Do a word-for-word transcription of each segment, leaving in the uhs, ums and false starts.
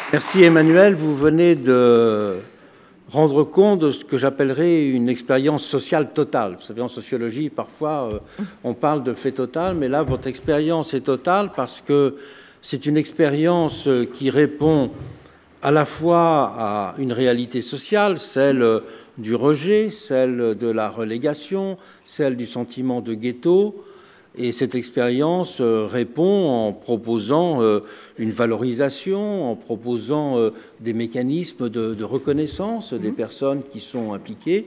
Merci Emmanuel, vous venez de rendre compte de ce que j'appellerais une expérience sociale totale. Vous savez, en sociologie, parfois, euh, on parle de fait total, mais là, votre expérience est totale parce que c'est une expérience qui répond à la fois à une réalité sociale, celle du rejet, celle de la relégation, celle du sentiment de ghetto. Et cette expérience répond en proposant une valorisation, en proposant des mécanismes de, de reconnaissance des personnes qui sont impliquées.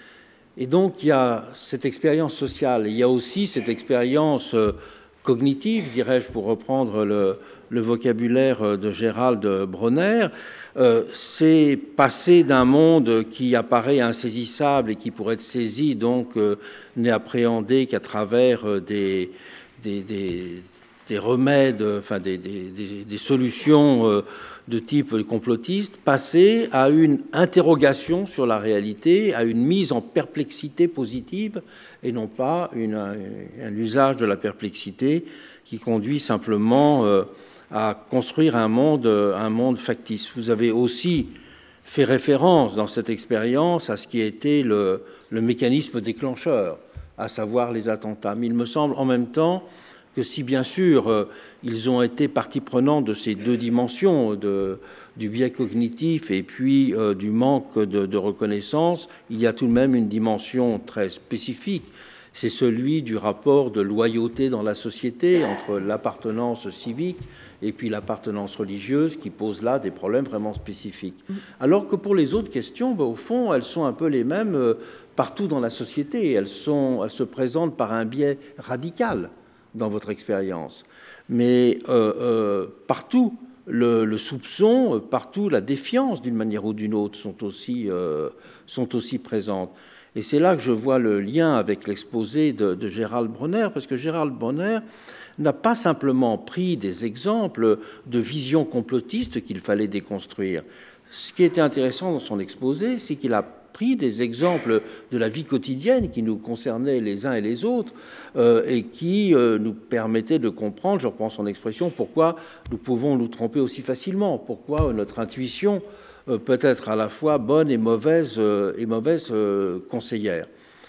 Et donc, il y a cette expérience sociale. Il y a aussi cette expérience cognitive, dirais-je, pour reprendre le, le vocabulaire de Gérald Bronner. Euh, c'est passer d'un monde qui apparaît insaisissable et qui pourrait être saisi, donc euh, n'est appréhendé qu'à travers euh, des, des, des, des remèdes, enfin des, des, des solutions euh, de type complotiste, passer à une interrogation sur la réalité, à une mise en perplexité positive et non pas une, un, un usage de la perplexité qui conduit simplement euh, à construire un monde, un monde factice. Vous avez aussi fait référence dans cette expérience à ce qui a été le, le mécanisme déclencheur, à savoir les attentats. Mais il me semble en même temps que si bien sûr euh, ils ont été partie prenante de ces deux dimensions, de, du biais cognitif et puis euh, du manque de, de reconnaissance, il y a tout de même une dimension très spécifique. C'est celui du rapport de loyauté dans la société entre l'appartenance civique et puis l'appartenance religieuse qui pose là des problèmes vraiment spécifiques. Alors que pour les autres questions, ben, au fond, elles sont un peu les mêmes euh, partout dans la société. Elles, sont, elles se présentent par un biais radical dans votre expérience. Mais euh, euh, partout, le, le soupçon, partout, la défiance, d'une manière ou d'une autre, sont aussi, euh, sont aussi présentes. Et c'est là que je vois le lien avec l'exposé de, de Gérald Bronner, parce que Gérald Bronner n'a pas simplement pris des exemples de visions complotistes qu'il fallait déconstruire. Ce qui était intéressant dans son exposé, c'est qu'il a pris des exemples de la vie quotidienne qui nous concernaient les uns et les autres euh, et qui euh, nous permettaient de comprendre, je reprends son expression, pourquoi nous pouvons nous tromper aussi facilement, pourquoi notre intuition euh, peut être à la fois bonne et mauvaise, euh, et mauvaise euh, conseillère.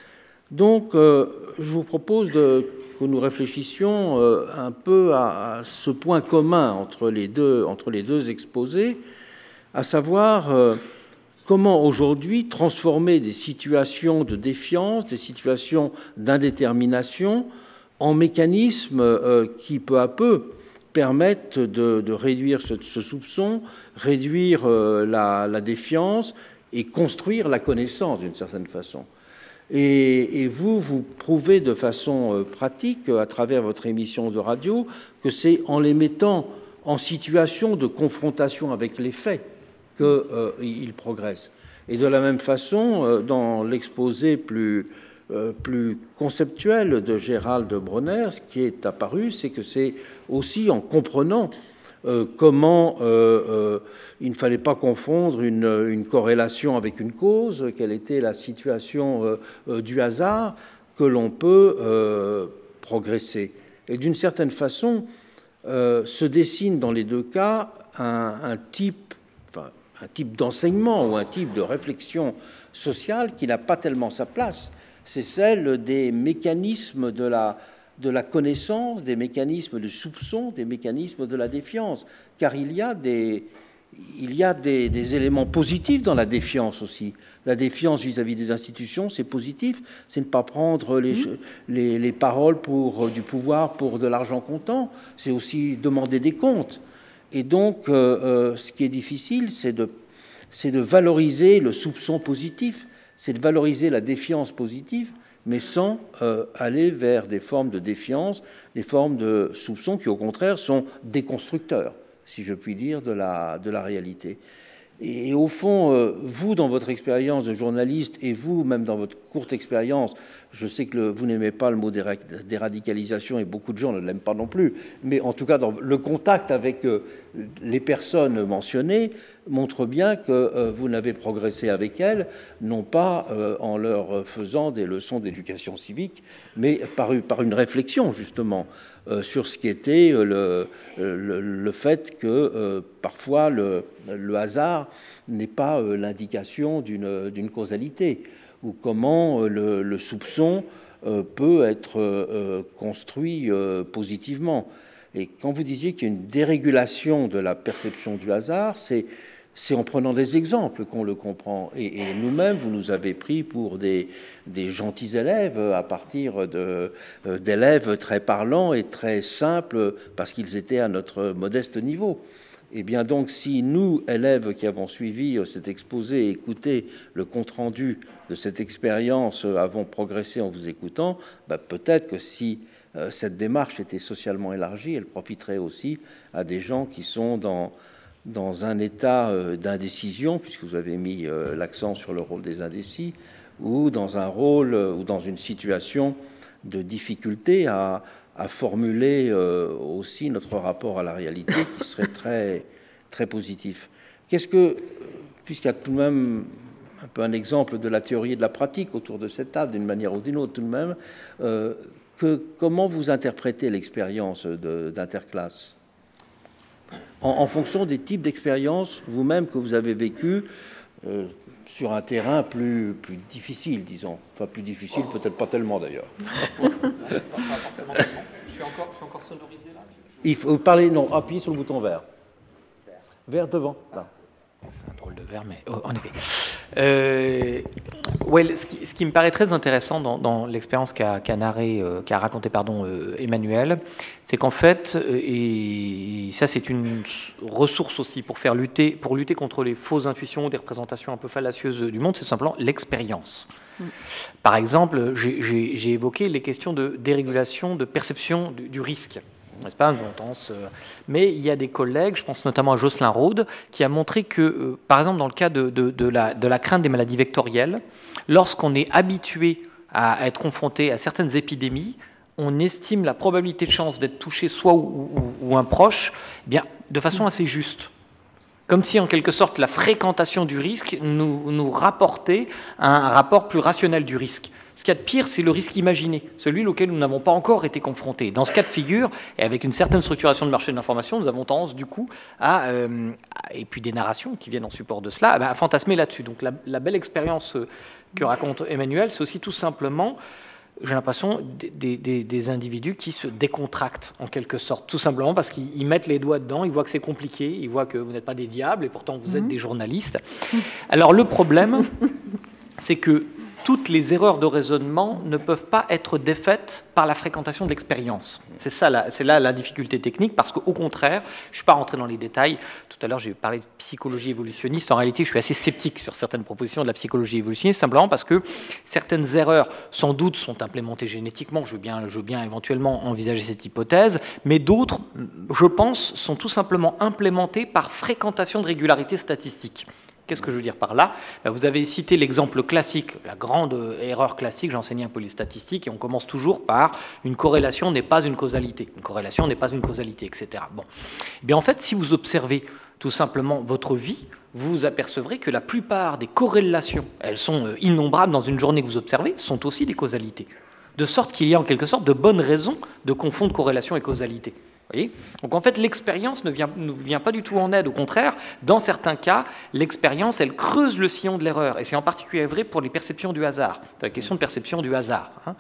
Donc, euh, je vous propose de, que nous réfléchissions euh, un peu à, à ce point commun entre les deux, entre les deux exposés, à savoir euh, comment aujourd'hui transformer des situations de défiance, des situations d'indétermination en mécanismes euh, qui, peu à peu, permettent de, de réduire ce, ce soupçon, réduire euh, la, la défiance et construire la connaissance d'une certaine façon. Et, et vous, vous prouvez de façon euh, pratique, à travers votre émission de radio, que c'est en les mettant en situation de confrontation avec les faits qu'ils euh, progressent. Et de la même façon, euh, dans l'exposé plus, euh, plus conceptuel de Gérald Bronner, ce qui est apparu, c'est que c'est aussi en comprenant Euh, comment euh, euh, il ne fallait pas confondre une, une corrélation avec une cause, quelle était la situation euh, euh, du hasard, que l'on peut euh, progresser. Et d'une certaine façon, euh, se dessine dans les deux cas un, un type, enfin, un type d'enseignement ou un type de réflexion sociale qui n'a pas tellement sa place. C'est celle des mécanismes de la de la connaissance, des mécanismes de soupçon, des mécanismes de la défiance, car il y a des, il y a des, des éléments positifs dans la défiance aussi. La défiance vis-à-vis des institutions, c'est positif, c'est ne pas prendre les, mmh. les, les paroles pour du pouvoir pour de l'argent comptant, c'est aussi demander des comptes. Et donc, euh, euh, ce qui est difficile, c'est de, c'est de valoriser le soupçon positif, c'est de valoriser la défiance positive, mais sans euh, aller vers des formes de défiance, des formes de soupçon qui, au contraire, sont déconstructeurs, si je puis dire, de la, de la réalité. Et, et au fond, euh, vous, dans votre expérience de journaliste, et vous, même dans votre courte expérience, je sais que le, vous n'aimez pas le mot déradicalisation, et beaucoup de gens ne l'aiment pas non plus, mais en tout cas, dans le contact avec euh, les personnes mentionnées, montre bien que euh, vous n'avez progressé avec elles, non pas euh, en leur faisant des leçons d'éducation civique, mais par, par une réflexion, justement, euh, sur ce qui était le, le, le fait que euh, parfois le, le hasard n'est pas euh, l'indication d'une d'une causalité, ou comment euh, le, le soupçon euh, peut être euh, construit euh, positivement. Et quand vous disiez qu'il y a une dérégulation de la perception du hasard, c'est c'est en prenant des exemples qu'on le comprend. Et, et nous-mêmes, vous nous avez pris pour des, des gentils élèves à partir de, euh, d'élèves très parlants et très simples parce qu'ils étaient à notre modeste niveau. Et bien donc, si nous, élèves qui avons suivi cet exposé et écouté le compte-rendu de cette expérience, avons progressé en vous écoutant, ben peut-être que si euh, cette démarche était socialement élargie, elle profiterait aussi à des gens qui sont dans dans un état d'indécision, puisque vous avez mis l'accent sur le rôle des indécis, ou dans un rôle ou dans une situation de difficulté à, à formuler aussi notre rapport à la réalité, qui serait très, très positif. Qu'est-ce que, puisqu'il y a tout de même un peu un exemple de la théorie et de la pratique autour de cette table, d'une manière ou d'une autre tout de même, euh, que, comment vous interprétez l'expérience d'interclasse ? En, en fonction des types d'expériences vous-même que vous avez vécues euh, sur un terrain plus, plus difficile, disons. Enfin, plus difficile, peut-être pas tellement d'ailleurs. Pas forcément. Je suis encore, je suis encore sonorisé là. Il faut parler, non, appuyez sur le bouton vert. Vert devant. Là. C'est un drôle de vert, mais oh, en effet. Euh, ouais, ce qui, ce qui me paraît très intéressant dans, dans l'expérience qu'a qu'a narré, euh, qu'a raconté pardon euh, Emmanuel, c'est qu'en fait, euh, et ça c'est une ressource aussi pour faire lutter, pour lutter contre les fausses intuitions, des représentations un peu fallacieuses du monde, c'est tout simplement l'expérience. Mm. Par exemple, j'ai évoqué les questions de dérégulation, de perception du, du risque. N'est-ce pas, tendance, euh, mais il y a des collègues, je pense notamment à Jocelyn Rode, qui a montré que, euh, par exemple, dans le cas de, de, de, la, de la crainte des maladies vectorielles, lorsqu'on est habitué à, à être confronté à certaines épidémies, on estime la probabilité de chance d'être touché soi ou, ou, ou un proche, eh bien, de façon assez juste. Comme si, en quelque sorte, la fréquentation du risque nous, nous rapportait un rapport plus rationnel du risque. Ce qu'il y a de pire, c'est le risque imaginé, celui auquel nous n'avons pas encore été confrontés. Dans ce cas de figure, et avec une certaine structuration de marché de l'information, nous avons tendance, du coup, à, euh, et puis des narrations qui viennent en support de cela, à fantasmer là-dessus. Donc la, la belle expérience que raconte Emmanuel, c'est aussi tout simplement, j'ai l'impression, des, des, des individus qui se décontractent, en quelque sorte, tout simplement parce qu'ils mettent les doigts dedans, ils voient que c'est compliqué, ils voient que vous n'êtes pas des diables, et pourtant vous êtes mmh. des journalistes. Alors le problème, c'est que toutes les erreurs de raisonnement ne peuvent pas être défaites par la fréquentation de l'expérience. C'est ça, la, c'est là la difficulté technique, parce qu'au contraire, je ne suis pas rentré dans les détails. Tout à l'heure, j'ai parlé de psychologie évolutionniste. En réalité, je suis assez sceptique sur certaines propositions de la psychologie évolutionniste, simplement parce que certaines erreurs, sans doute, sont implémentées génétiquement. Je veux bien, je veux bien éventuellement envisager cette hypothèse, mais d'autres, je pense, sont tout simplement implémentées par fréquentation de régularité statistique. Qu'est-ce que je veux dire par là ? Vous avez cité l'exemple classique, la grande erreur classique, j'enseignais un peu les statistiques, et on commence toujours par une corrélation n'est pas une causalité, une corrélation n'est pas une causalité, et cetera. Bon. Eh bien, en fait, si vous observez tout simplement votre vie, vous vous apercevrez que la plupart des corrélations, elles sont innombrables dans une journée que vous observez, sont aussi des causalités. De sorte qu'il y a en quelque sorte de bonnes raisons de confondre corrélation et causalité. Voyez ? Donc en fait, l'expérience ne vient, ne vient pas du tout en aide. Au contraire, dans certains cas, l'expérience, elle creuse le sillon de l'erreur. Et c'est en particulier vrai pour les perceptions du hasard. C'est la question de perception du hasard. Hein.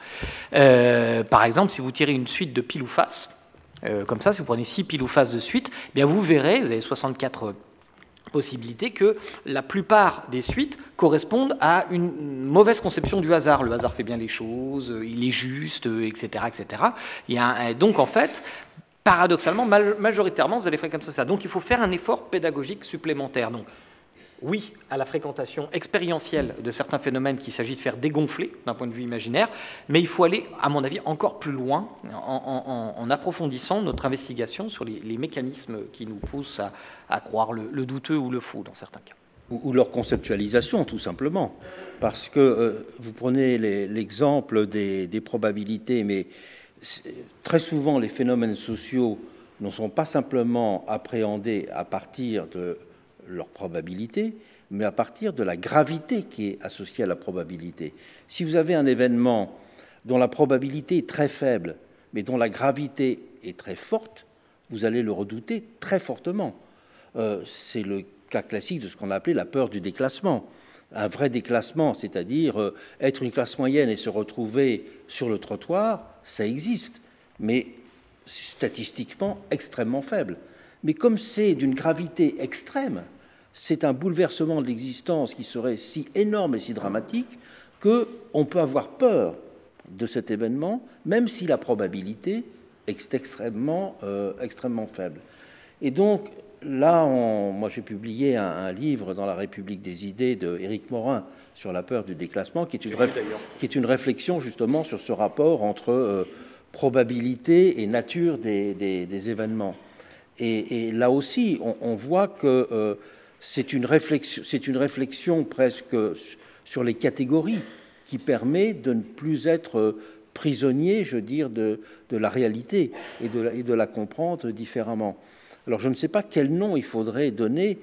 Euh, par exemple, si vous tirez une suite de pile ou face, euh, comme ça, si vous prenez six piles ou face de suite, eh bien vous verrez, vous avez soixante-quatre possibilités que la plupart des suites correspondent à une mauvaise conception du hasard. Le hasard fait bien les choses, il est juste, et cetera, et cetera. Il y a un, donc en fait, paradoxalement, majoritairement, vous allez fréquenter ça. Donc, il faut faire un effort pédagogique supplémentaire. Donc, oui, à la fréquentation expérientielle de certains phénomènes qu'il s'agit de faire dégonfler d'un point de vue imaginaire, mais il faut aller, à mon avis, encore plus loin en, en, en approfondissant notre investigation sur les, les mécanismes qui nous poussent à, à croire le, le douteux ou le faux dans certains cas. Ou, ou leur conceptualisation, tout simplement. Parce que euh, vous prenez l'exemple des, des probabilités, mais très souvent, les phénomènes sociaux ne sont pas simplement appréhendés à partir de leur probabilité, mais à partir de la gravité qui est associée à la probabilité. Si vous avez un événement dont la probabilité est très faible, mais dont la gravité est très forte, vous allez le redouter très fortement. Euh, c'est le cas classique de ce qu'on a appelé la peur du déclassement. Un vrai déclassement, c'est-à-dire euh, être une classe moyenne et se retrouver sur le trottoir, ça existe, mais statistiquement extrêmement faible. Mais comme c'est d'une gravité extrême, c'est un bouleversement de l'existence qui serait si énorme et si dramatique qu'on peut avoir peur de cet événement, même si la probabilité est extrêmement, euh, extrêmement faible. Et donc, là, on, moi j'ai publié un, un livre dans La République des idées de Éric Morin sur la peur du déclassement, qui est une, réf, qui est une réflexion justement sur ce rapport entre euh, probabilité et nature des, des, des événements. Et, et là aussi, on, on voit que euh, c'est une réflexion, c'est une réflexion presque sur les catégories qui permet de ne plus être prisonnier, je veux dire, de, de la réalité et de la, et de la comprendre différemment. Alors, je ne sais pas quel nom il faudrait donner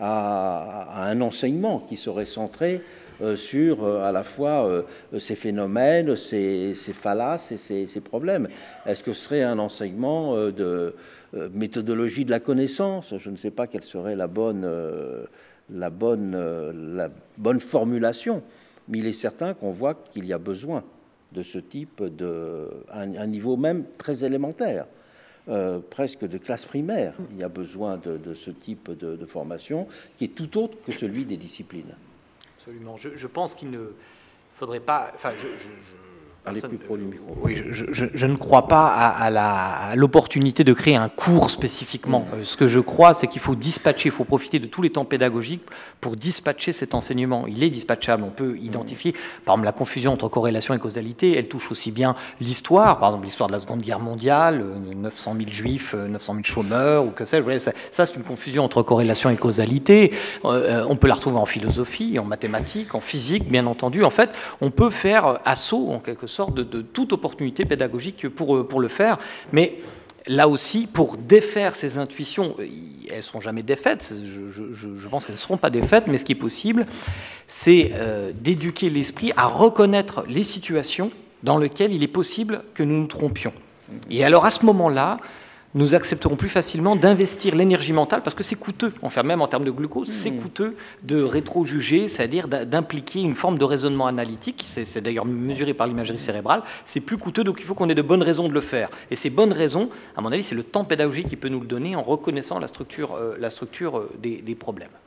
à, à un enseignement qui serait centré euh, sur euh, à la fois euh, ces phénomènes, ces, ces fallaces et ces, ces problèmes. Est-ce que ce serait un enseignement euh, de euh, méthodologie de la connaissance? Je ne sais pas quelle serait la bonne, euh, la bonne, euh, la bonne formulation, mais il est certain qu'on voit qu'il y a besoin de ce type de, un, un niveau même très élémentaire. Euh, presque de classe primaire, il y a besoin de, de ce type de, de formation qui est tout autre que celui des disciplines. Absolument. Je, je pense qu'il ne faudrait pas... Enfin, je, je, je... Parlez plus pro du micro. Oui, je, je, je ne crois pas à, à, la, à l'opportunité de créer un cours spécifiquement. Mmh. Ce que je crois, c'est qu'il faut dispatcher, il faut profiter de tous les temps pédagogiques pour dispatcher cet enseignement. Il est dispatchable, on peut identifier, mmh. par exemple, la confusion entre corrélation et causalité, elle touche aussi bien l'histoire, par exemple l'histoire de la Seconde Guerre mondiale, neuf cent mille juifs, neuf cent mille chômeurs, ou que sais-je. Ça, ça c'est une confusion entre corrélation et causalité. Euh, on peut la retrouver en philosophie, en mathématiques, en physique, bien entendu. En fait, on peut faire assaut, en quelque sorte, De, de toute opportunité pédagogique pour, pour le faire, mais là aussi, pour défaire ces intuitions, elles ne seront jamais défaites, je, je, je pense qu'elles ne seront pas défaites, mais ce qui est possible, c'est euh, d'éduquer l'esprit à reconnaître les situations dans lesquelles il est possible que nous nous trompions. Et alors, à ce moment-là, nous accepterons plus facilement d'investir l'énergie mentale, parce que c'est coûteux, enfin même en termes de glucose, mmh. c'est coûteux de rétro-juger, c'est-à-dire d'impliquer une forme de raisonnement analytique, c'est, c'est d'ailleurs mesuré par l'imagerie cérébrale, c'est plus coûteux, donc il faut qu'on ait de bonnes raisons de le faire. Et ces bonnes raisons, à mon avis, c'est le temps pédagogique qui peut nous le donner en reconnaissant la structure, euh, la structure des, des problèmes.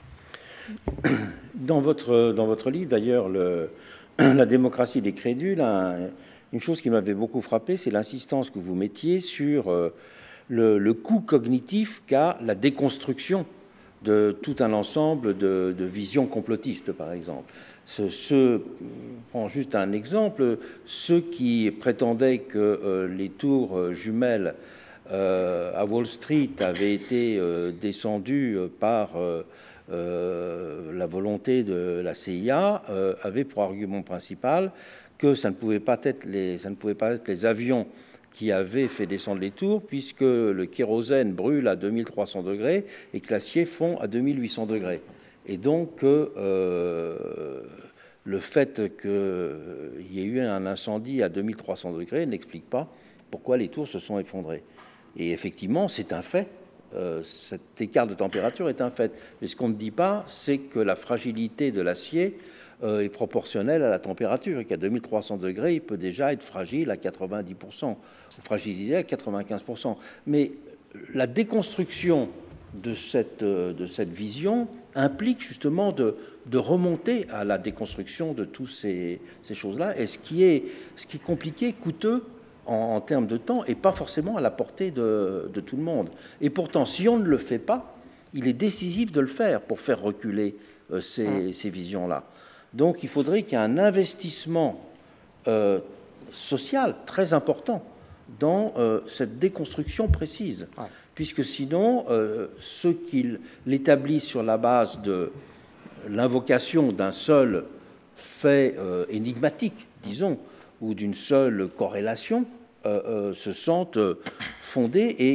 Dans votre, dans votre livre, d'ailleurs, le, la démocratie des crédules, un, une chose qui m'avait beaucoup frappé, c'est l'insistance que vous mettiez sur... Euh, Le, le coût cognitif qu'a la déconstruction de tout un ensemble de, de visions complotistes, par exemple. Ce, ce, je prends juste un exemple, ceux qui prétendaient que euh, les tours jumelles euh, à Wall Street avaient été euh, descendues par euh, euh, la volonté de la C I A euh, avaient pour argument principal que ça ne pouvait pas être les, ça ne pouvait pas être les avions qui avait fait descendre les tours, puisque le kérosène brûle à deux mille trois cents degrés et que l'acier fond à deux mille huit cents degrés. Et donc, euh, le fait qu'il y ait eu un incendie à deux mille trois cents degrés n'explique pas pourquoi les tours se sont effondrées. Et effectivement, c'est un fait. Euh, cet écart de température est un fait. Mais ce qu'on ne dit pas, c'est que la fragilité de l'acier Euh, est proportionnel à la température et qu'à deux mille trois cents degrés, il peut déjà être fragile à quatre-vingt-dix pour cent, fragilisé à quatre-vingt-quinze pour cent. Mais la déconstruction de cette, de cette vision implique justement de, de remonter à la déconstruction de toutes ces, ces choses-là. Et ce qui est, ce qui est compliqué, coûteux en, en termes de temps, et pas forcément à la portée de, de tout le monde. Et pourtant, si on ne le fait pas, il est décisif de le faire pour faire reculer euh, ces, mmh. ces visions-là. Donc, il faudrait qu'il y ait un investissement euh, social très important dans euh, cette déconstruction précise, ouais. puisque sinon, euh, ceux qui l'établissent sur la base de l'invocation d'un seul fait euh, énigmatique, disons, ou d'une seule corrélation, euh, euh, se sentent fondés et,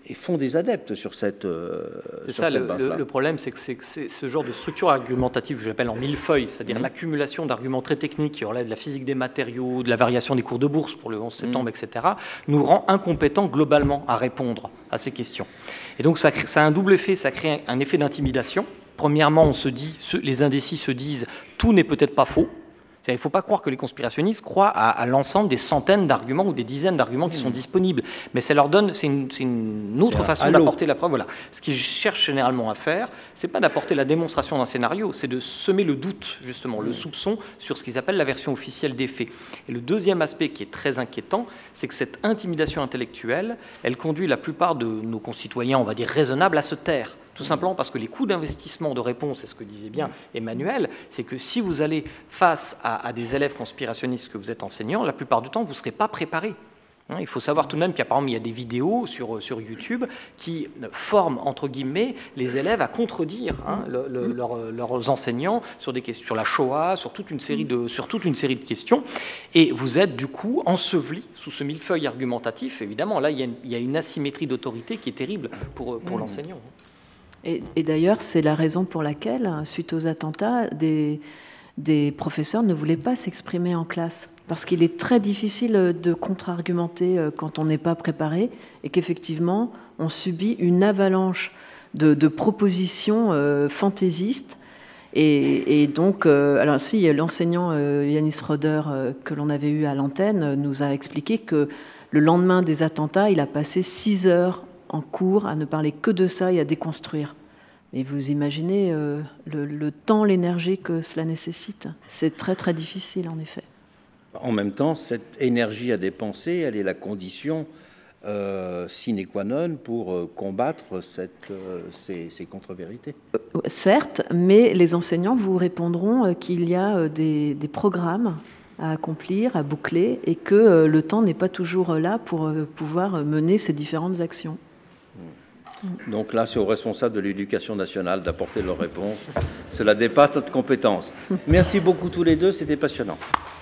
et font des adeptes sur cette euh, C'est sur ça, cette le, base-là. le, le problème, c'est que c'est, c'est ce genre de structure argumentative que j'appelle en millefeuille, c'est-à-dire mmh. l'accumulation d'arguments très techniques qui relèvent de la physique des matériaux, de la variation des cours de bourse pour le onze septembre, mmh. et cetera, nous rend incompétents globalement à répondre à ces questions. Et donc ça, ça a un double effet, ça crée un, un effet d'intimidation. Premièrement, on se dit, les indécis se disent, tout n'est peut-être pas faux. Il ne faut pas croire que les conspirationnistes croient à, à l'ensemble des centaines d'arguments ou des dizaines d'arguments qui sont disponibles. Mais ça leur donne, c'est une, c'est une autre c'est façon d'apporter la preuve. Voilà. Ce qu'ils cherchent généralement à faire, ce n'est pas d'apporter la démonstration d'un scénario, c'est de semer le doute, justement, le soupçon sur ce qu'ils appellent la version officielle des faits. Et le deuxième aspect qui est très inquiétant, c'est que cette intimidation intellectuelle, elle conduit la plupart de nos concitoyens, on va dire raisonnables, à se taire. Tout simplement parce que les coûts d'investissement de réponse, c'est ce que disait bien Emmanuel, c'est que si vous allez face à, à des élèves conspirationnistes que vous êtes enseignants, la plupart du temps, vous ne serez pas préparés. Hein, il faut savoir tout de même qu'il y a, par exemple, il y a des vidéos sur, sur YouTube qui forment, entre guillemets, les élèves à contredire hein, le, le, leur, leurs enseignants sur, des questions, sur la Shoah, sur toute, une série de, sur toute une série de questions. Et vous êtes, du coup, ensevelis sous ce millefeuille argumentatif. Évidemment, là, il y a une, il y a une asymétrie d'autorité qui est terrible pour, pour mmh. l'enseignant. Et, et d'ailleurs, c'est la raison pour laquelle, suite aux attentats, des, des professeurs ne voulaient pas s'exprimer en classe. Parce qu'il est très difficile de contre-argumenter quand on n'est pas préparé et qu'effectivement, on subit une avalanche de, de propositions euh, fantaisistes. Et, et donc, euh, alors si, l'enseignant euh, Yanis Roder, euh, que l'on avait eu à l'antenne, nous a expliqué que le lendemain des attentats, il a passé six heures en cours à ne parler que de ça et à déconstruire. Et vous imaginez euh, le, le temps, l'énergie que cela nécessite. C'est très très difficile en effet. En même temps, cette énergie à dépenser, elle est la condition euh, sine qua non pour euh, combattre cette, euh, ces, ces contre-vérités. Euh, certes, mais les enseignants vous répondront euh, qu'il y a euh, des, des programmes à accomplir, à boucler, et que euh, le temps n'est pas toujours là pour euh, pouvoir mener ces différentes actions. Donc là, c'est aux responsables de l'éducation nationale d'apporter leurs réponses. Cela dépasse notre compétence. Merci beaucoup tous les deux, c'était passionnant.